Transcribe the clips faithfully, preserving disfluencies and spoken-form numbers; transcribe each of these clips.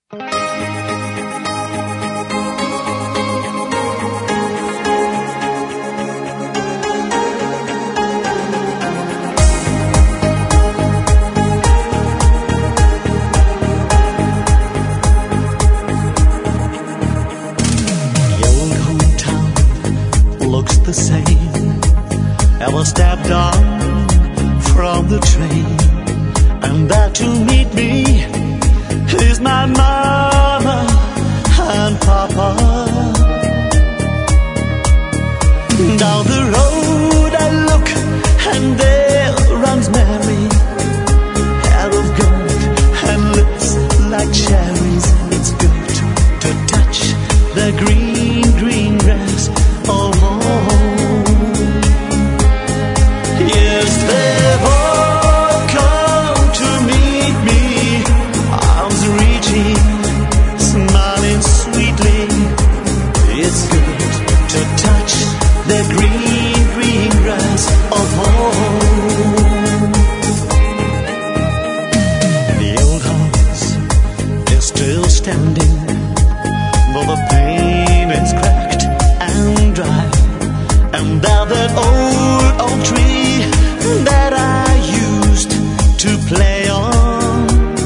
Looks the same. Ever stepped down from the train, and there to meet me is my mama and papa. Down the road I look, and there runs Mary, hair of gold and lips like cherries. It's good to touch the green, green grass of home. Yes, they've all come to meet me, arms reaching, smiling sweetly. It's good to touch the green, green grass of home. The old house is still standing, but the paint is cracked and dry. And there that old oak tree that I used to play on.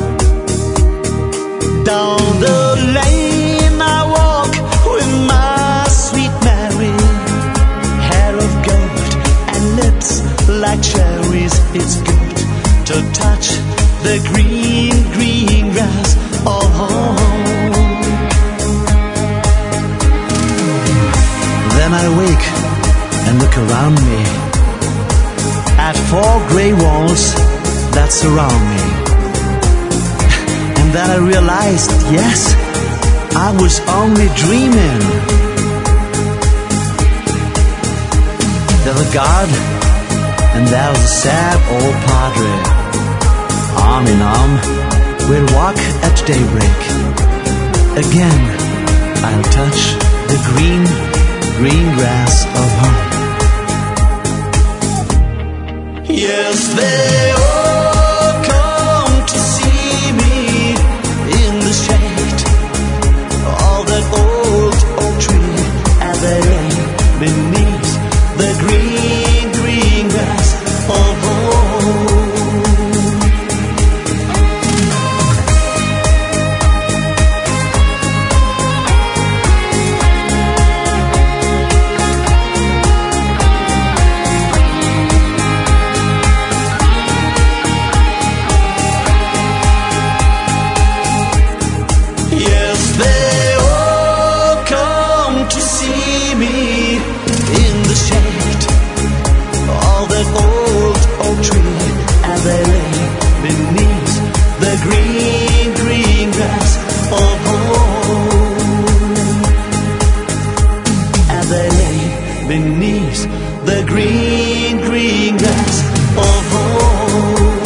Down the lane I walk with my sweet Mary, hair of gold and lips like cherries. It's good to touch the green, green grass of home. Then I wake and look around me at four grey walls that surround me. And then I realized, yes, I was only dreaming. There's a guard, and there was a sad old padre. Arm in arm, we'll walk at daybreak. Again, I'll touch the green, green grass of home. Yes, they all come to see me in the shade of that old oak tree, and they lay beneath the green, green grass of home. They all come to see me in the shade of that old oak tree, and they lay beneath the green, green grass of home. And they lay beneath the green, green grass of home.